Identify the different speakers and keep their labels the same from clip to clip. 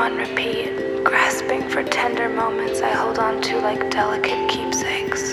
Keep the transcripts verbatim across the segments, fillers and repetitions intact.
Speaker 1: on repeat, grasping for tender moments I hold on to like delicate keepsakes.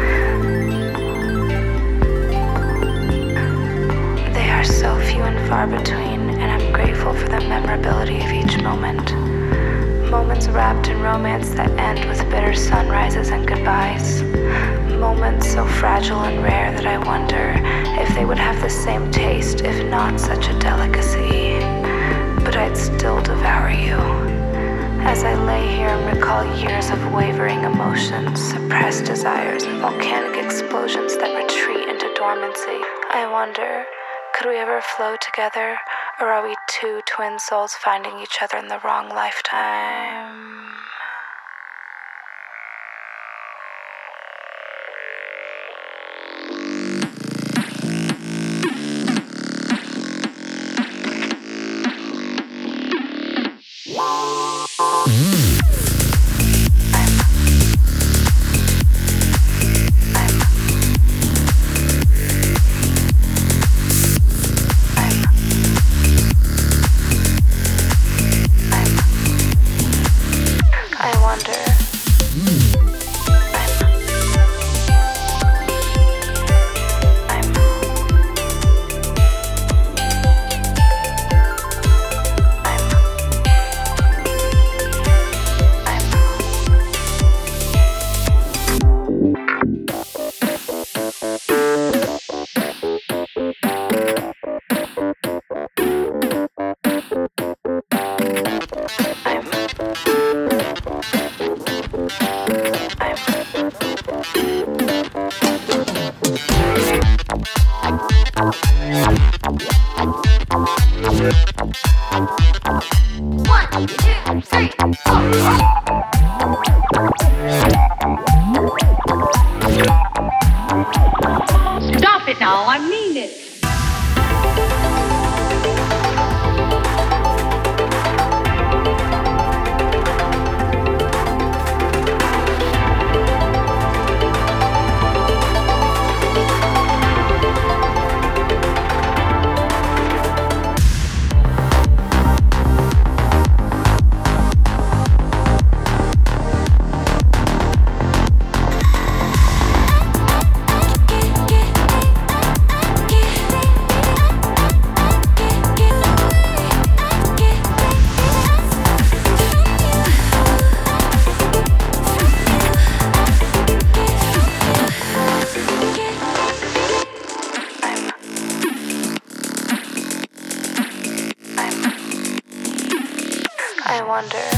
Speaker 1: They are so few and far between, and I'm grateful for the memorability of each moment. Moments wrapped in romance that end with bitter sunrises and goodbyes. Moments so fragile and rare that I wonder if they would have the same taste, if not such a delicacy. But I'd still devour you. As I lay here and recall years of wavering emotions, suppressed desires, and volcanic explosions that retreat into dormancy, I wonder, could we ever flow together, or are we two twin souls finding each other in the wrong lifetime?
Speaker 2: One, two, three, four. Stop it now, I mean it.
Speaker 1: I wonder